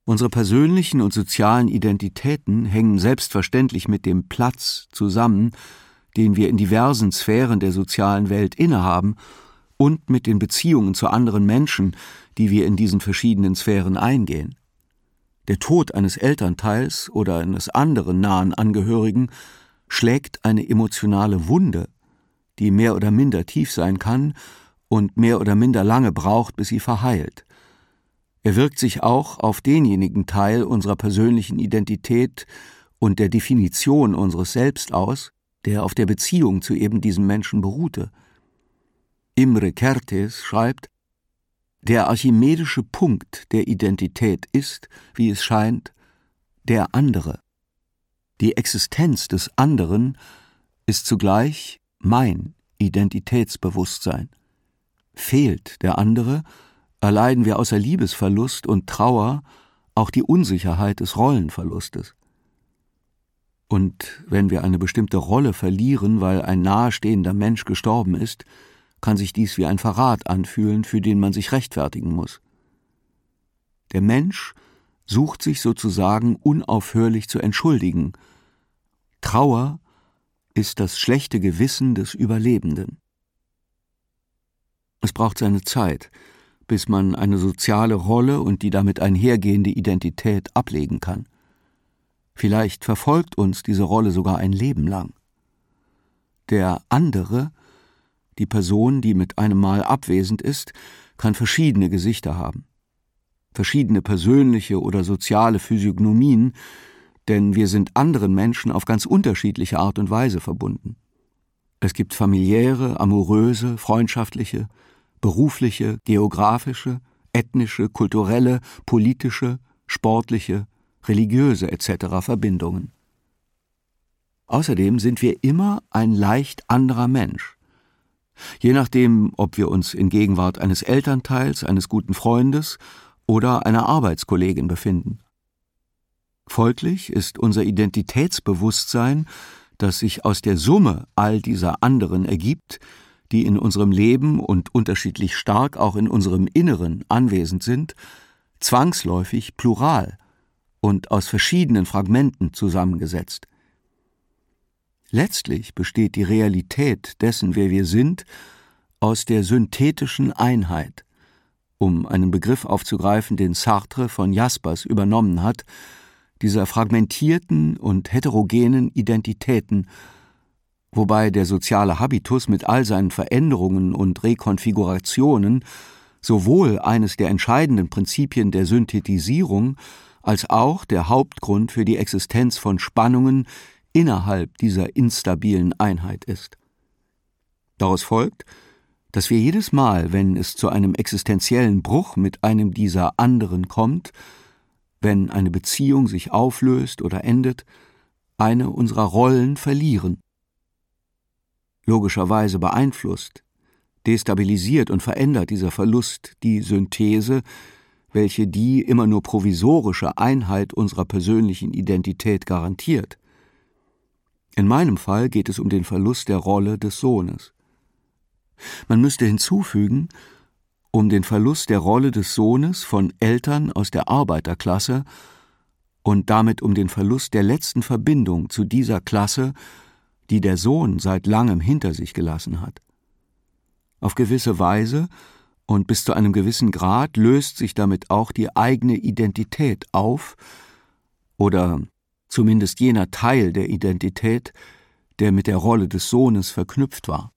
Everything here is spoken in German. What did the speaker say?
Unsere persönlichen und sozialen Identitäten hängen selbstverständlich mit dem Platz zusammen, den wir in diversen Sphären der sozialen Welt innehaben, und mit den Beziehungen zu anderen Menschen, die wir in diesen verschiedenen Sphären eingehen. Der Tod eines Elternteils oder eines anderen nahen Angehörigen schlägt eine emotionale Wunde, die mehr oder minder tief sein kann und mehr oder minder lange braucht, bis sie verheilt. Er wirkt sich auch auf denjenigen Teil unserer persönlichen Identität und der Definition unseres Selbst aus, der auf der Beziehung zu eben diesem Menschen beruhte. Imre Kertész schreibt: Der archimedische Punkt der Identität ist, wie es scheint, der andere. Die Existenz des anderen ist zugleich mein Identitätsbewusstsein. Fehlt der andere, erleiden wir außer Liebesverlust und Trauer auch die Unsicherheit des Rollenverlustes. Und wenn wir eine bestimmte Rolle verlieren, weil ein nahestehender Mensch gestorben ist, kann sich dies wie ein Verrat anfühlen, für den man sich rechtfertigen muss. Der Mensch sucht sich sozusagen unaufhörlich zu entschuldigen. Trauer ist das schlechte Gewissen des Überlebenden. Es braucht seine Zeit, bis man eine soziale Rolle und die damit einhergehende Identität ablegen kann. Vielleicht verfolgt uns diese Rolle sogar ein Leben lang. Der andere, die Person, die mit einem Mal abwesend ist, kann verschiedene Gesichter haben, verschiedene persönliche oder soziale Physiognomien, denn wir sind anderen Menschen auf ganz unterschiedliche Art und Weise verbunden. Es gibt familiäre, amoröse, freundschaftliche, berufliche, geografische, ethnische, kulturelle, politische, sportliche, religiöse etc. Verbindungen. Außerdem sind wir immer ein leicht anderer Mensch. Je nachdem, ob wir uns in Gegenwart eines Elternteils, eines guten Freundes oder einer Arbeitskollegin befinden. Folglich ist unser Identitätsbewusstsein, das sich aus der Summe all dieser anderen ergibt, die in unserem Leben und unterschiedlich stark auch in unserem Inneren anwesend sind, zwangsläufig plural und aus verschiedenen Fragmenten zusammengesetzt. Letztlich besteht die Realität dessen, wer wir sind, aus der synthetischen Einheit, um einen Begriff aufzugreifen, den Sartre von Jaspers übernommen hat, dieser fragmentierten und heterogenen Identitäten, wobei der soziale Habitus mit all seinen Veränderungen und Rekonfigurationen sowohl eines der entscheidenden Prinzipien der Synthetisierung als auch der Hauptgrund für die Existenz von Spannungen innerhalb dieser instabilen Einheit ist. Daraus folgt, dass wir jedes Mal, wenn es zu einem existenziellen Bruch mit einem dieser anderen kommt, wenn eine Beziehung sich auflöst oder endet, eine unserer Rollen verlieren. Logischerweise beeinflusst, destabilisiert und verändert dieser Verlust die Synthese, welche die immer nur provisorische Einheit unserer persönlichen Identität garantiert. In meinem Fall geht es um den Verlust der Rolle des Sohnes. Man müsste hinzufügen, um den Verlust der Rolle des Sohnes von Eltern aus der Arbeiterklasse und damit um den Verlust der letzten Verbindung zu dieser Klasse, die der Sohn seit langem hinter sich gelassen hat. Auf gewisse Weise und bis zu einem gewissen Grad löst sich damit auch die eigene Identität auf oder zumindest jener Teil der Identität, der mit der Rolle des Sohnes verknüpft war.